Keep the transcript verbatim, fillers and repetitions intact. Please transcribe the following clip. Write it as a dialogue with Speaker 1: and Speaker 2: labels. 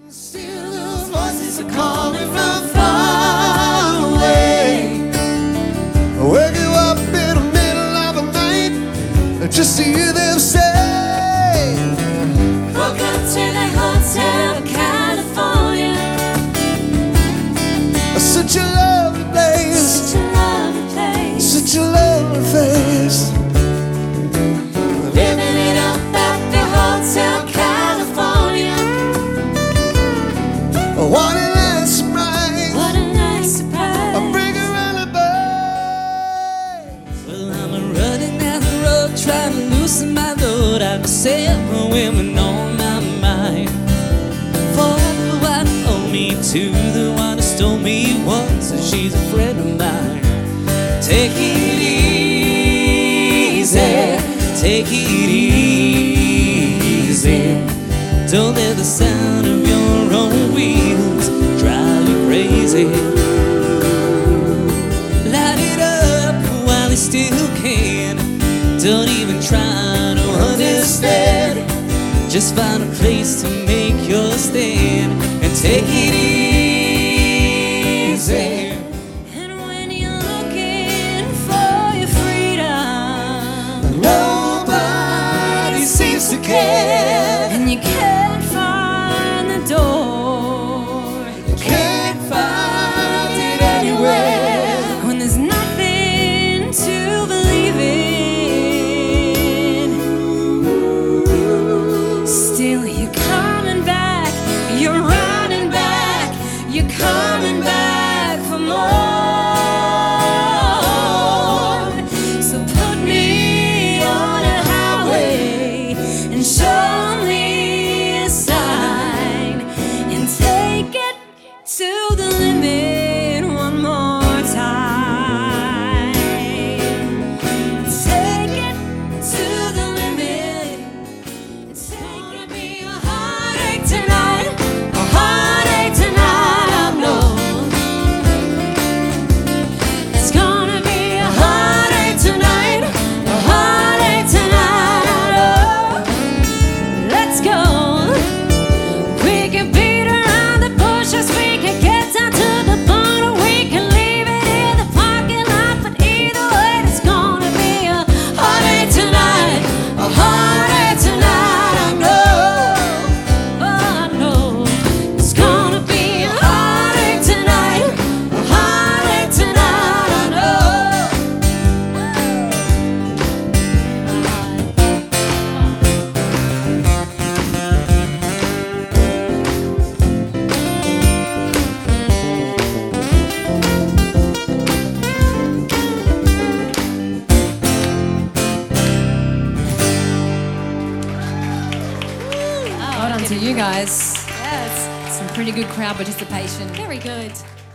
Speaker 1: Still those voices are calling from far away. I wake you up in the middle of the night just to hear them say,
Speaker 2: welcome to the Hotel California.
Speaker 1: Such a lovely place,
Speaker 2: Such a lovely place.
Speaker 1: such a lovely face.
Speaker 2: Living it up at the Hotel California.
Speaker 1: What a nice surprise,
Speaker 2: What a nice surprise.
Speaker 1: a big alibi.
Speaker 3: Well, I'm running down the road trying to loosen my load. I've several women on my mind. For what owe me to the one who stole me once, and she's a friend of mine. Take it easy, take it easy. Don't let the sound of your own wheels drive you crazy. Light it up while you still can. Don't even try to understand. Just find a place to make your stand and take it easy.
Speaker 2: And when you're looking for your freedom,
Speaker 1: Nobody seems to care.
Speaker 2: and you can't find the door,
Speaker 1: Can't find it anywhere.
Speaker 2: when there's nothing to believe in, still you're coming back, you're running back, you're coming back for more. So put me on a highway and show me a sign and take it to the limit one more time. Take it to the limit. It's gonna be a heartache tonight, a heartache tonight, I know. It's gonna be a heartache tonight, a heartache tonight, I know. Let's go. We can beat around the bushes, we can get down to the border, we can leave it in the parking lot, but either way, it's gonna be a heartache tonight, a heartache tonight, I know. Oh, I know. It's gonna be a heartache tonight, a heartache tonight, I know.
Speaker 4: Well done to you guys.
Speaker 2: Yes.
Speaker 4: Some pretty good crowd participation.
Speaker 2: Very good.